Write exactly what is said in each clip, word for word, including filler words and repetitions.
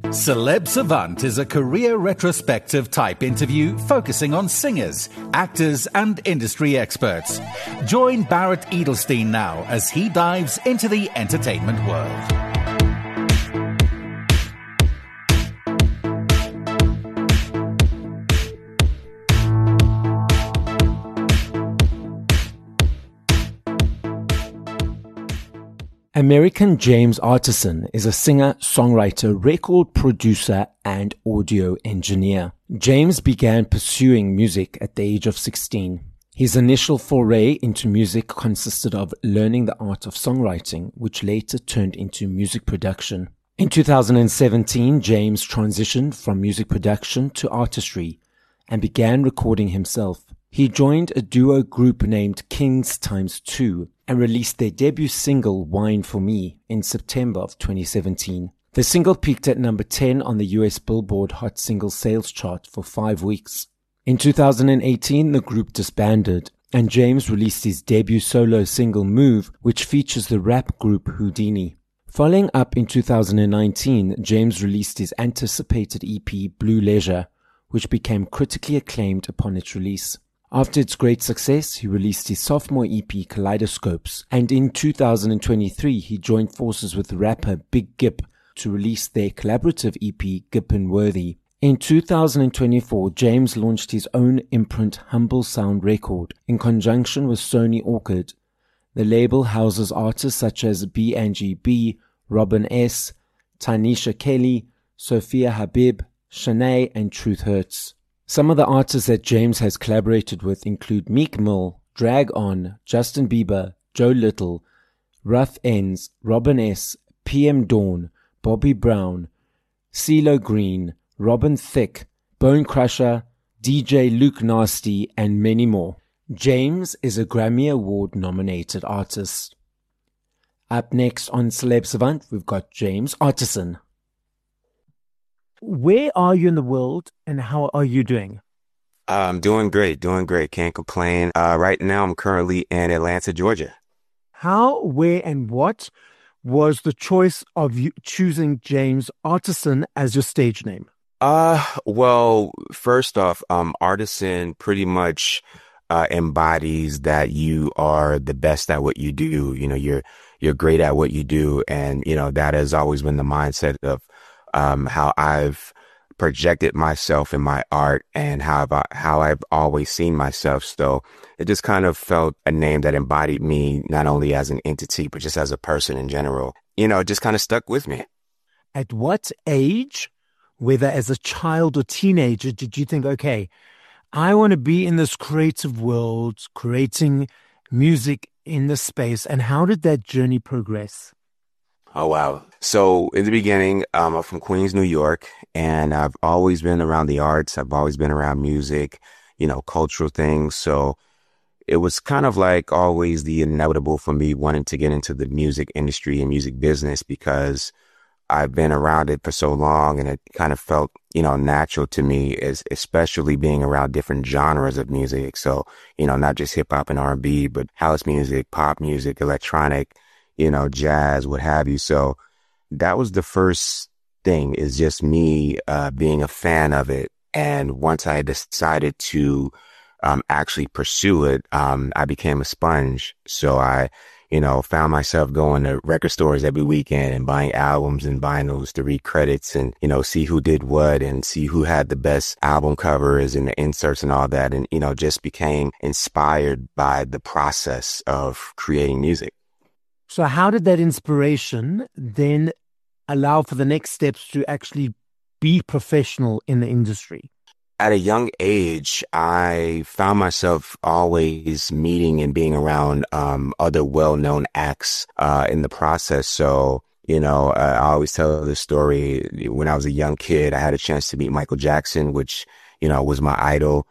Celeb Savant is a career retrospective type interview focusing on singers, actors, and industry experts. Join Barrett Edelstein now as he dives into the entertainment world. American James Artisan is a singer, songwriter, record producer, and audio engineer. James began pursuing music at the age of sixteen. His initial foray into music consisted of learning the art of songwriting, which later turned into music production. In two thousand seventeen, James transitioned from music production to artistry and began recording himself. He joined a duo group named Kings Times Two and released their debut single, Wine for Me, in September of twenty seventeen. The single peaked at number ten on the U S Billboard Hot Single Sales chart for five weeks. In two thousand eighteen, the group disbanded, and James released his debut solo single, Move, which features the rap group Houdini. Following up in two thousand nineteen, James released his anticipated E P, Blue Leisure, which became critically acclaimed upon its release. After its great success, he released his sophomore E P, Kaleidoscopes, and in two thousand twenty-three, he joined forces with rapper Big Gip to release their collaborative E P, Gippin' Worthy. In two thousand twenty-four, James launched his own imprint, Humble Sound Record, in conjunction with Sony Orchid. The label houses artists such as B and G B, Robin S., Tanisha Kelly, Sophia Habib, Shanae, and Truth Hurts. Some of the artists that James has collaborated with include Meek Mill, Drag On, Justin Bieber, Joe Little, Rough Ends, Robin S., P M Dawn, Bobby Brown, CeeLo Green, Robin Thicke, Bone Crusher, D J Luke Nasty, and many more. James is a Grammy Award nominated artist. Up next on Celeb Savant, we've got James Artisan. Where are you in the world and how are you doing? I'm doing great, doing great. Can't complain. Uh, right now, I'm currently in Atlanta, Georgia. How, where, and what was the choice of you choosing James Artisan as your stage name? Uh, well, first off, um, Artisan pretty much uh, embodies that you are the best at what you do. You know, you're you're great at what you do, and you know that has always been the mindset of Um, how I've projected myself in my art and how I've, how I've always seen myself. So it just kind of felt a name that embodied me, not only as an entity, but just as a person in general. You know, it just kind of stuck with me. At what age, whether as a child or teenager, did you think, okay, I want to be in this creative world, creating music in this space? And how did that journey progress? Oh, wow. So in the beginning, um, I'm from Queens, New York, and I've always been around the arts. I've always been around music, you know, cultural things. So it was kind of like always the inevitable for me wanting to get into the music industry and music business because I've been around it for so long, and it kind of felt, you know, natural to me, as especially being around different genres of music. So, you know, not just hip hop and R and B, but house music, pop music, electronic, you know, jazz, what have you. So that was the first thing, is just me uh, being a fan of it. And once I decided to um, actually pursue it, um, I became a sponge. So I, you know, found myself going to record stores every weekend and buying albums and vinyls to read credits and, you know, see who did what and see who had the best album covers and the inserts and all that. And, you know, just became inspired by the process of creating music. So how did that inspiration then allow for the next steps to actually be professional in the industry? At a young age, I found myself always meeting and being around um, other well-known acts uh, in the process. So, you know, uh, I always tell the story. When I was a young kid, I had a chance to meet Michael Jackson, which, you know, was my idol.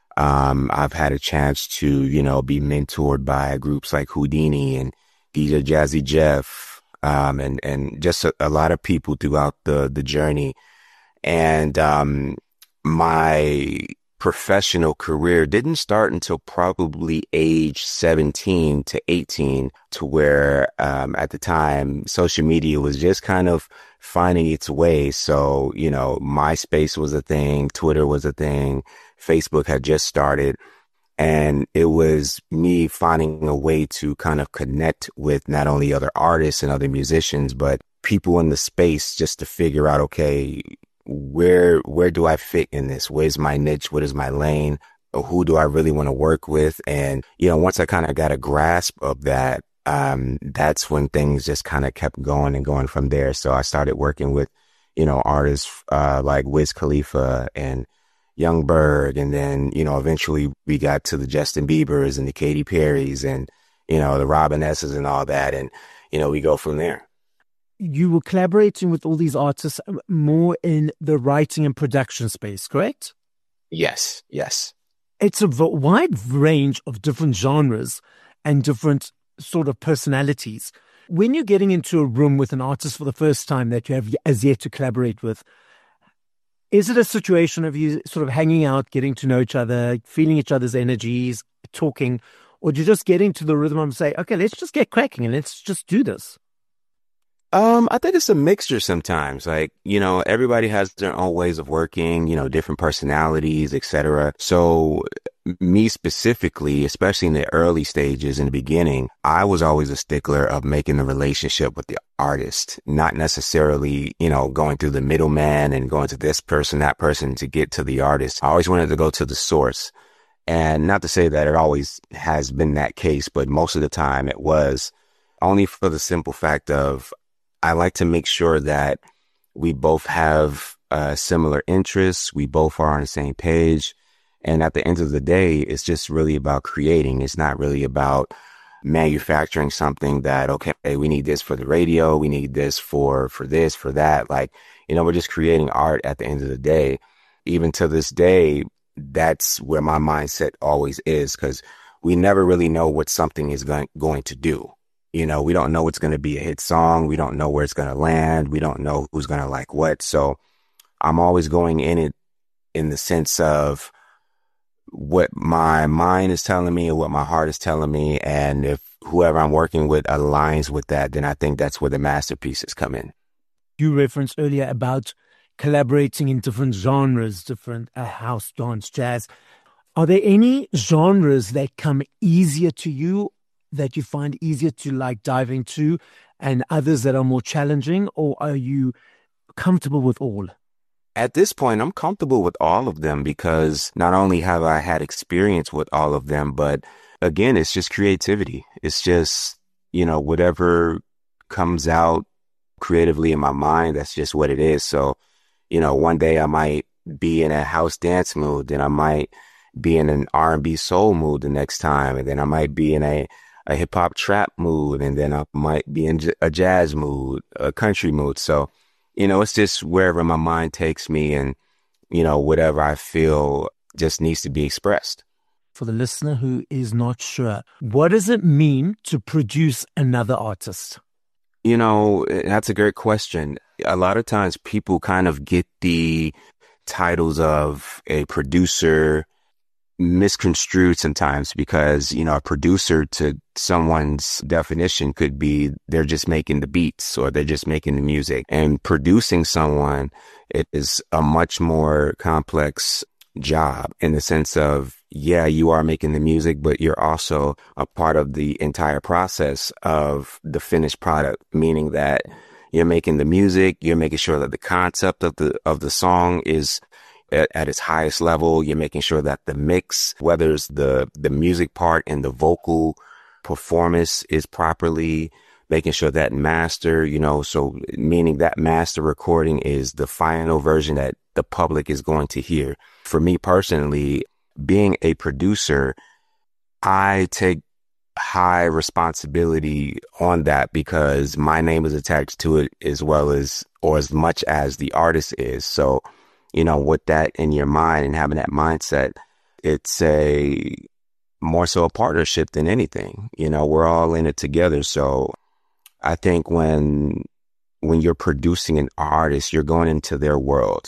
Um, I've had a chance to, you know, be mentored by groups like Houdini and D J Jazzy Jeff, um, and, and just a, a lot of people throughout the, the journey. And, um, my professional career didn't start until probably age seventeen to eighteen, to where um, at the time social media was just kind of finding its way. So, you know, MySpace was a thing, Twitter was a thing, Facebook had just started. And it was me finding a way to kind of connect with not only other artists and other musicians, but people in the space, just to figure out, okay, where where do I fit in this? Where's my niche? What is my lane? Who do I really want to work with? And, you know, once I kind of got a grasp of that, um, that's when things just kind of kept going and going from there. So I started working with, you know, artists uh, like Wiz Khalifa and Young Berg. And then, you know, eventually we got to the Justin Biebers and the Katy Perrys and, you know, the Robin S's and all that. And, you know, we go from there. You were collaborating with all these artists more in the writing and production space, correct? Yes, yes. It's a v- wide range of different genres and different sort of personalities. When you're getting into a room with an artist for the first time that you have as yet to collaborate with, is it a situation of you sort of hanging out, getting to know each other, feeling each other's energies, talking, or do you just get into the rhythm and say, okay, let's just get cracking and let's just do this? Um, I think it's a mixture sometimes. Like, you know, everybody has their own ways of working, you know, different personalities, et cetera. So me specifically, especially in the early stages in the beginning, I was always a stickler of making the relationship with the artist, not necessarily, you know, going through the middleman and going to this person, that person to get to the artist. I always wanted to go to the source. And not to say that it always has been that case, but most of the time it was, only for the simple fact of, I like to make sure that we both have uh, similar interests. We both are on the same page. And at the end of the day, it's just really about creating. It's not really about manufacturing something that, okay, we need this for the radio. We need this for, for this, for that. Like, you know, we're just creating art at the end of the day. Even to this day, that's where my mindset always is, because we never really know what something is going, going to do. You know, we don't know what's going to be a hit song. We don't know where it's going to land. We don't know who's going to like what. So I'm always going in it in the sense of what my mind is telling me and what my heart is telling me. And if whoever I'm working with aligns with that, then I think that's where the masterpieces come in. You referenced earlier about collaborating in different genres, different uh, house, dance, jazz. Are there any genres that come easier to you, that you find easier to like dive into, and others that are more challenging, or are you comfortable with all? At this point, I'm comfortable with all of them, because not only have I had experience with all of them, but again, it's just creativity. It's just, you know, whatever comes out creatively in my mind, that's just what it is. So, you know, one day I might be in a house dance mood, then I might be in an R and B soul mood the next time, and then I might be in a a hip hop trap mood, and then I might be in a jazz mood, a country mood. So, you know, it's just wherever my mind takes me, and, you know, whatever I feel just needs to be expressed. For the listener who is not sure, what does it mean to produce another artist? You know, that's a great question. A lot of times people kind of get the titles of a producer misconstrued sometimes, because, you know, a producer to someone's definition could be they're just making the beats or they're just making the music. And producing someone, it is a much more complex job in the sense of, yeah, you are making the music, but you're also a part of the entire process of the finished product, meaning that you're making the music, you're making sure that the concept of the of the song is at, at its highest level. You're making sure that the mix, whether it's the the music part and the vocal performance, is properly, making sure that master, you know, so meaning that master recording is the final version that the public is going to hear. For me personally, being a producer, I take high responsibility on that, because my name is attached to it as well as, or as much as the artist is. So, you know, with that in your mind and having that mindset, it's a more so a partnership than anything. You know, we're all in it together. So I think when when you're producing an artist, you're going into their world.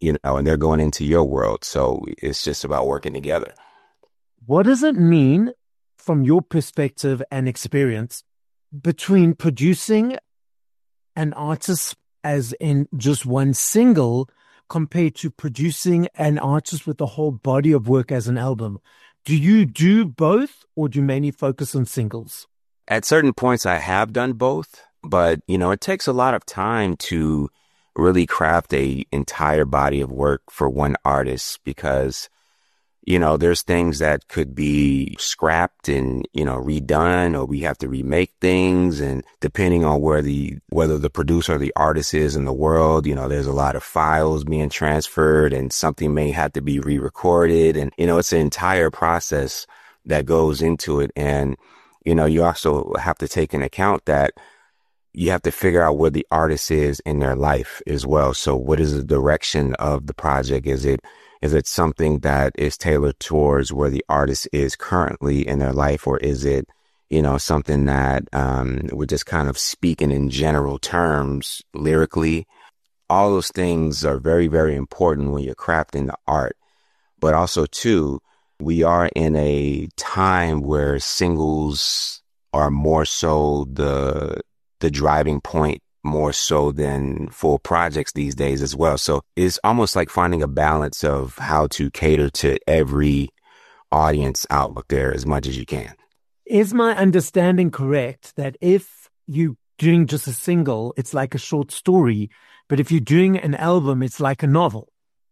you know, and they're going into your world. So it's just about working together. What does it mean from your perspective and experience between producing an artist as in just one single compared to producing an artist with a whole body of work as an album? Do you do both, or do you mainly focus on singles? At certain points, I have done both, but, you know, it takes a lot of time to really craft a entire body of work for one artist because, you know, there's things that could be scrapped and, you know, redone, or we have to remake things. And depending on where the, whether the producer or the artist is in the world, you know, there's a lot of files being transferred and something may have to be re-recorded. And, you know, it's an entire process that goes into it. And, you know, you also have to take into account that you have to figure out where the artist is in their life as well. So what is the direction of the project? Is it, Is it something that is tailored towards where the artist is currently in their life? Or is it, you know, something that um, we're just kind of speaking in general terms lyrically? All those things are very, very important when you're crafting the art. But also, too, we are in a time where singles are more so the the driving point, more so than full projects these days as well. So it's almost like finding a balance of how to cater to every audience out there as much as you can. Is my understanding correct that if you're doing just a single, it's like a short story, but if you're doing an album, it's like a novel?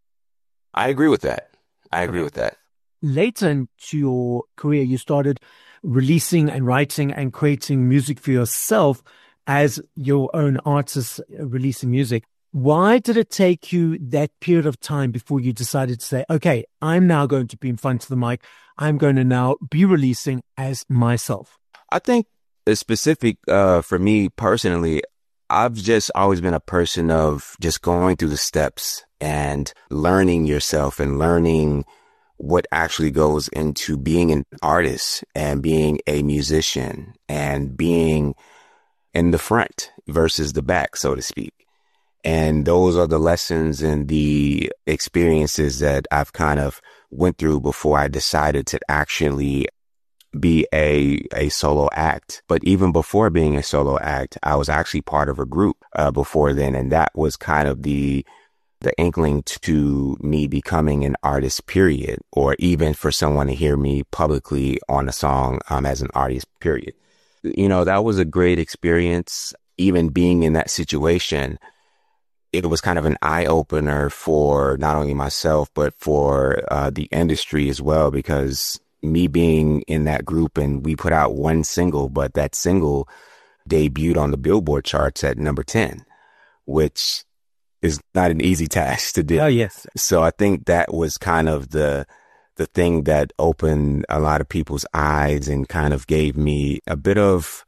I agree with that. I agree okay. with that. Later into your career, you started releasing and writing and creating music for yourself as your own artist, releasing music. Why did it take you that period of time before you decided to say, okay, I'm now going to be in front of the mic. I'm going to now be releasing as myself? I think it's specific uh, for me personally. I've just always been a person of just going through the steps and learning yourself and learning what actually goes into being an artist and being a musician and being in the front versus the back, so to speak. And those are the lessons and the experiences that I've kind of went through before I decided to actually be a a solo act. But even before being a solo act, I was actually part of a group uh, before then. And that was kind of the the inkling to me becoming an artist, period, or even for someone to hear me publicly on a song um, as an artist, period. You know, that was a great experience. Even being in that situation, it was kind of an eye opener for not only myself, but for uh, the industry as well, because me being in that group and we put out one single, but that single debuted on the Billboard charts at number ten, which is not an easy task to do. Oh, yes. So I think that was kind of the the thing that opened a lot of people's eyes and kind of gave me a bit of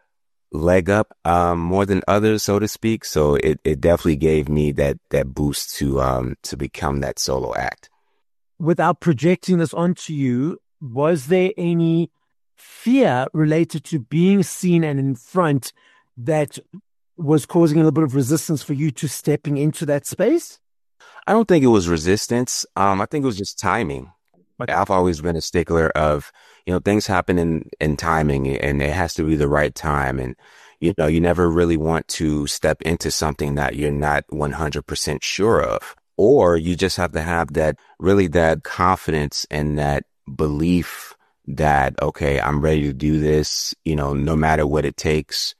leg up um, more than others, so to speak. So it, it definitely gave me that that boost to um to become that solo act. Without projecting this onto you, was there any fear related to being seen and in front that was causing a little bit of resistance for you to stepping into that space? I don't think it was resistance. Um, I think it was just timing. Like I've always been a stickler of, you know, things happen in, in timing and it has to be the right time. And, you know, you never really want to step into something that you're not one hundred percent sure of, or you just have to have that really that confidence and that belief that, okay, I'm ready to do this, you know, no matter what it takes.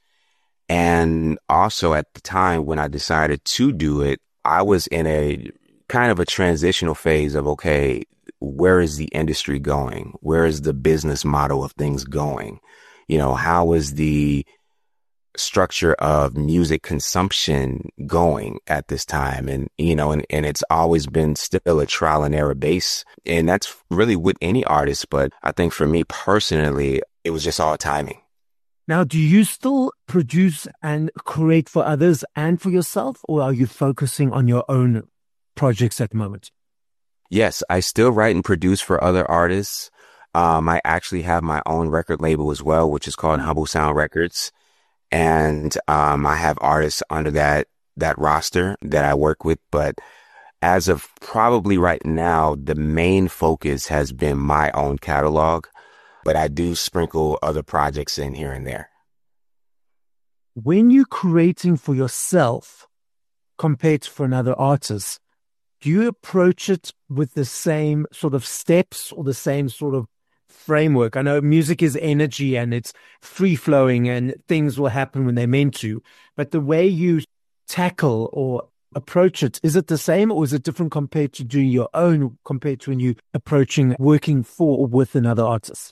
And also at the time when I decided to do it, I was in a kind of a transitional phase of, okay, where is the industry going? Where is the business model of things going? You know, how is the structure of music consumption going at this time? And, you know, and, and it's always been still a trial and error base. And that's really with any artist. But I think for me personally, it was just all timing. Now, do you still produce and create for others and for yourself, or are you focusing on your own projects at the moment? Yes, I still write and produce for other artists. Um, I actually have my own record label as well, which is called Humble Sound Records. And um, I have artists under that that roster that I work with. But as of probably right now, the main focus has been my own catalog, but I do sprinkle other projects in here and there. When you're creating for yourself compared to for another artist, do you approach it with the same sort of steps or the same sort of framework? I know music is energy and it's free flowing and things will happen when they're meant to, but the way you tackle or approach it, is it the same or is it different compared to doing your own, compared to when you approaching working for or with another artist?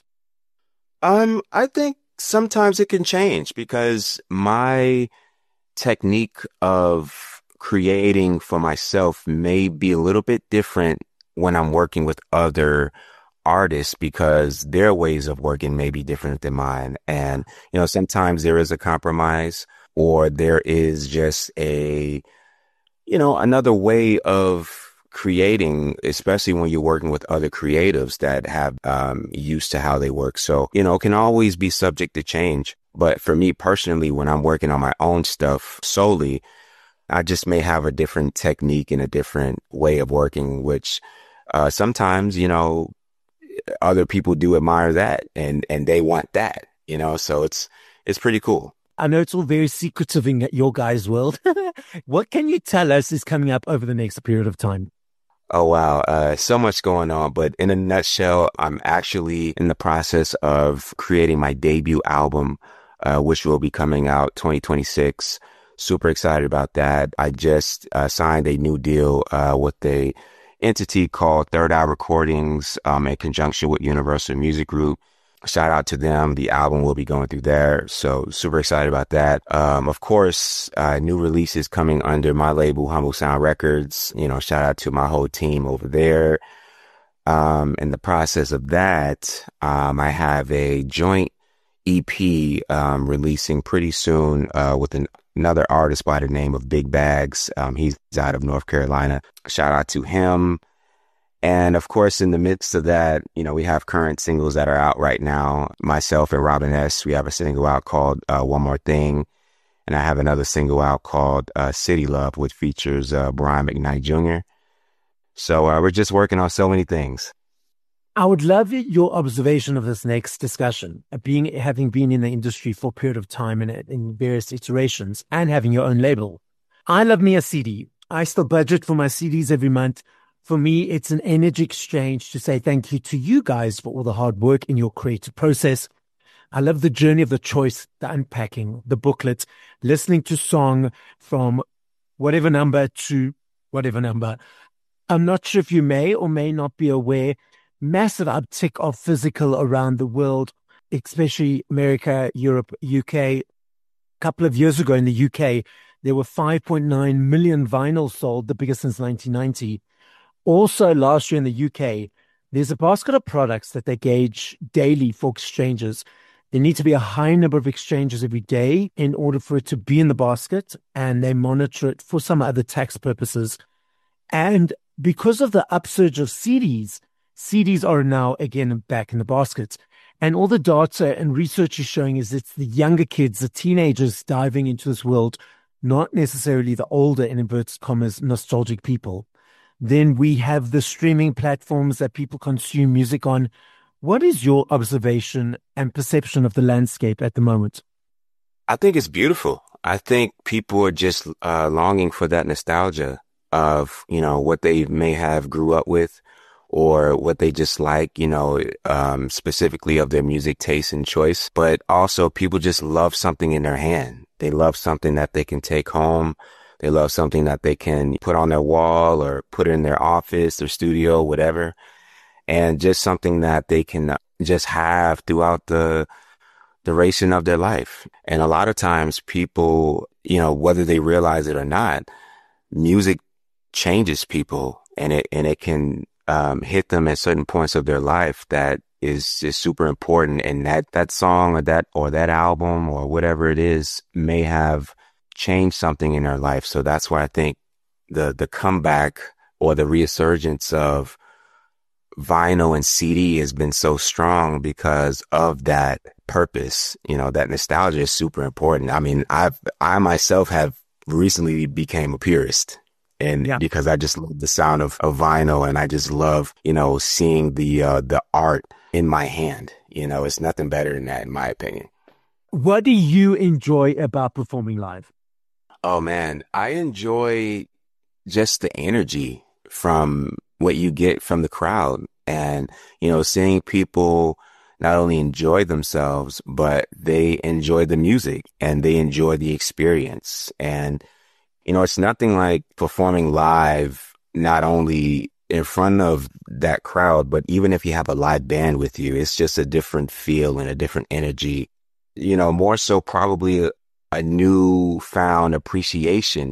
Um, I think sometimes it can change because my technique of creating for myself may be a little bit different when I'm working with other artists because their ways of working may be different than mine. And, you know, sometimes there is a compromise or there is just a, you know, another way of creating, especially when you're working with other creatives that have um, used to how they work. So, you know, it can always be subject to change. But for me personally, when I'm working on my own stuff solely, I just may have a different technique and a different way of working, which uh, sometimes, you know, other people do admire that and, and they want that, you know, so it's, it's pretty cool. I know it's all very secretive in your guys' world. What can you tell us is coming up over the next period of time? Oh, wow. Uh, so much going on. But in a nutshell, I'm actually in the process of creating my debut album, uh, which will be coming out twenty twenty-six. Super excited about that. I just uh, signed a new deal uh, with a entity called Third Eye Recordings um, in conjunction with Universal Music Group. Shout out to them. The album will be going through there. So super excited about that. Um, of course, uh, new releases coming under my label, Humble Sound Records. You know, shout out to my whole team over there. Um, in the process of that, um, I have a joint E P um, releasing pretty soon uh, with an, another artist by the name of Big Bags. Um, he's out of North Carolina. Shout out to him. And of course, in the midst of that, you know, we have current singles that are out right now. Myself and Robin S., we have a single out called uh, One More Thing. And I have another single out called uh, City Love, which features uh, Brian McKnight Junior So uh, we're just working on so many things. I would love your observation of this next discussion, being having been in the industry for a period of time and in various iterations and having your own label. I love me a C D. I still budget for my C Ds every month. For me, it's an energy exchange to say thank you to you guys for all the hard work in your creative process. I love the journey of the choice, the unpacking, the booklet, listening to song from whatever number to whatever number. I'm not sure if you may or may not be aware, massive uptick of physical around the world, especially America, Europe, U K. A couple of years ago in the U K, there were five point nine million vinyls sold, the biggest since nineteen ninety. Also, last year in the U K, there's a basket of products that they gauge daily for exchanges. There need to be a high number of exchanges every day in order for it to be in the basket, and they monitor it for some other tax purposes. And because of the upsurge of C Ds, C Ds are now again back in the basket. And all the data and research is showing is it's the younger kids, the teenagers diving into this world, not necessarily the older, in inverted commas, nostalgic people. Then we have the streaming platforms that people consume music on. What is your observation and perception of the landscape at the moment? I think it's beautiful. I think people are just uh, longing for that nostalgia of, you know, what they may have grew up with or what they just like, you know, um, specifically of their music taste and choice. But also people just love something in their hand. They love something that they can take home. They love something that they can put on their wall or put in their office, their studio, whatever. And just something that they can just have throughout the duration of their life. And a lot of times people, you know, whether they realize it or not, music changes people and it, and it can um, hit them at certain points of their life that is just super important. And that, that song or that, or that album or whatever it is may have change something in their life. So that's why I think the the comeback or the resurgence of vinyl and C D has been so strong because of that purpose. You know, that nostalgia is super important. I mean, I've I myself have recently became a purist. And Yeah. because I just love the sound of, of vinyl, and I just love, you know, seeing the, uh, the art in my hand. You know, it's nothing better than that, in my opinion. What do you enjoy about performing live? Oh man, I enjoy just the energy from what you get from the crowd, and, you know, seeing people not only enjoy themselves, but they enjoy the music and they enjoy the experience. And, you know, it's nothing like performing live, not only in front of that crowd, but even if you have a live band with you, it's just a different feel and a different energy, you know, more so probably a, a newfound appreciation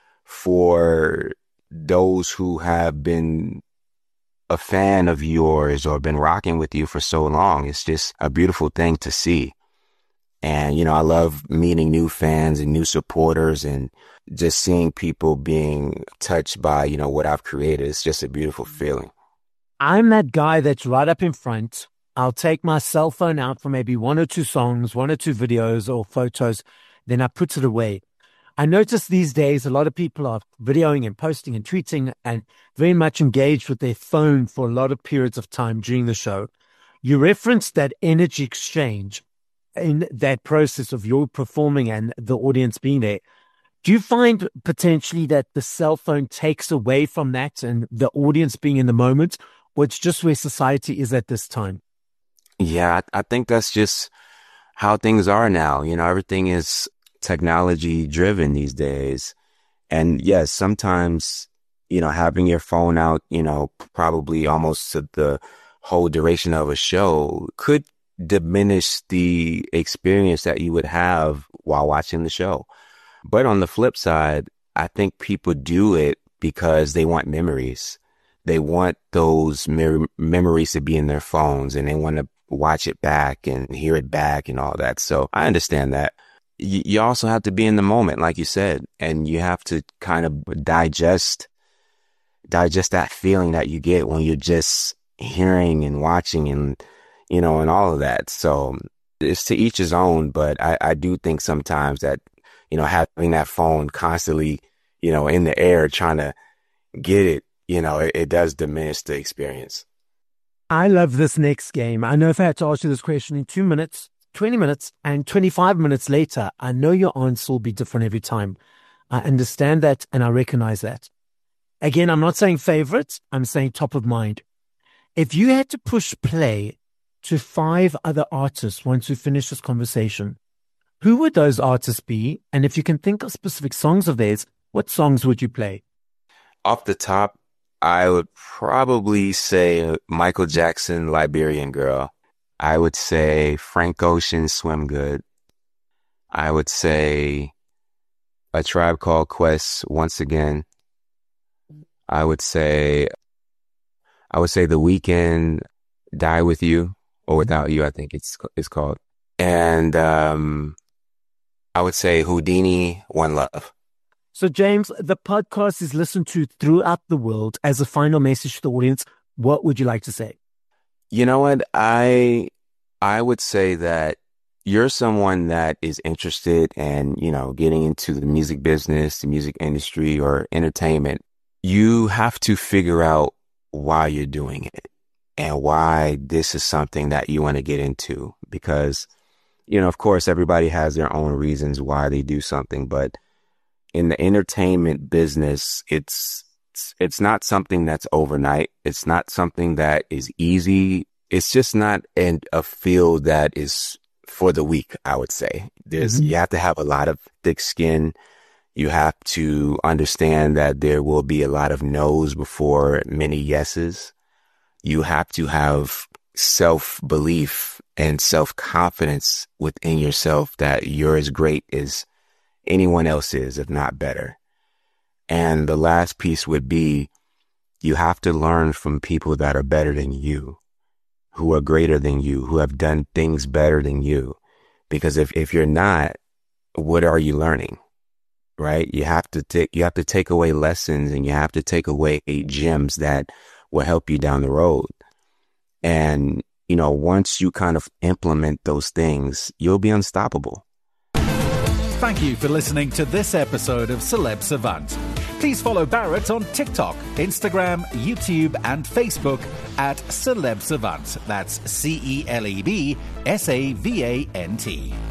for those who have been a fan of yours or been rocking with you for so long. It's just a beautiful thing to see. And, you know, I love meeting new fans and new supporters, and just seeing people being touched by, you know, what I've created. It's just a beautiful feeling. I'm that guy that's right up in front. I'll take my cell phone out for maybe one or two songs, one or two videos or photos, then I put it away. I notice these days a lot of people are videoing and posting and tweeting and very much engaged with their phone for a lot of periods of time during the show. You referenced that energy exchange in that process of your performing and the audience being there. Do you find potentially that the cell phone takes away from that and the audience being in the moment, or it's just where society is at this time? Yeah, I, I think that's just how things are now. You know, everything is technology driven these days. And yes, sometimes, you know, having your phone out, you know, probably almost to the whole duration of a show could diminish the experience that you would have while watching the show. But on the flip side, I think people do it because they want memories. They want those mer- memories to be in their phones, and they want to watch it back and hear it back and all that. So I understand that. Y- you also have to be in the moment, like you said, and you have to kind of digest, digest that feeling that you get when you're just hearing and watching and, you know, and all of that. So it's to each his own, but I, I do think sometimes that, you know, having that phone constantly, you know, in the air trying to get it, you know, it, it does diminish the experience. I love this next game. I know if I had to ask you this question in two minutes, twenty minutes, and twenty-five minutes later, I know your answer will be different every time. I understand that and I recognize that. Again, I'm not saying favorites. I'm saying top of mind. If you had to push play to five other artists once we finish this conversation, who would those artists be? And if you can think of specific songs of theirs, what songs would you play? Off the top, I would probably say Michael Jackson, Liberian Girl. I would say Frank Ocean, Swim Good. I would say A Tribe Called Quest, Once Again. I would say, I would say The Weeknd, Die With You, or Without You, I think it's it's called. And um, I would say Houdini, One Love. So, James, the podcast is listened to throughout the world. As a final message to the audience, what would you like to say? You know what? I I would say that you're someone that is interested in, you know, getting into the music business, the music industry, or entertainment. You have to figure out why you're doing it and why this is something that you want to get into. Because, you know, of course, everybody has their own reasons why they do something, but in the entertainment business, it's, it's it's not something that's overnight. It's not something that is easy. It's just not in a field that is for the weak, I would say. There's mm-hmm. You have to have a lot of thick skin. You have to understand that there will be a lot of no's before many yeses. You have to have self-belief and self-confidence within yourself that you're as great as anyone else is, if not better. And the last piece would be, you have to learn from people that are better than you, who are greater than you, who have done things better than you. Because if, if you're not, what are you learning? Right? You have to take, you have to take away lessons, and you have to take away gems that will help you down the road. And, you know, once you kind of implement those things, you'll be unstoppable. Thank you for listening to this episode of Celeb Savant. Please follow Barrett on TikTok, Instagram, YouTube, and Facebook at Celeb Savant. That's C E L E B S A V A N T.